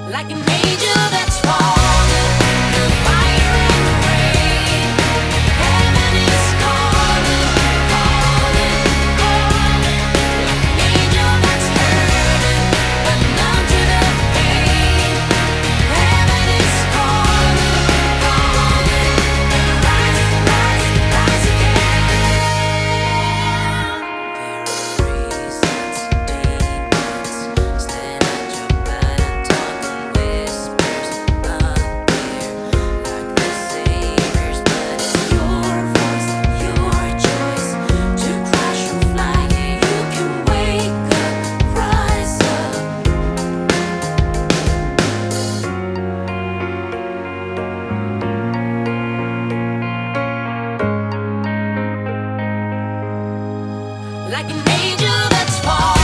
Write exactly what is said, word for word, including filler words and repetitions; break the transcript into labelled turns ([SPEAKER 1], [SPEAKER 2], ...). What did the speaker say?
[SPEAKER 1] Like an angel that's fallen, the fire and the rain. Heaven is calling, calling, calling. Like an angel that's hurting, but numb to the pain. Heaven is calling, calling. Rise, rise, rise again. There are reasons, demons, stand at your bed and talk in whispers up there, like the saviors. But it's your voice, your choice to crash or fly. Yeah, you can wake up, rise up. Like an angel that's fallen.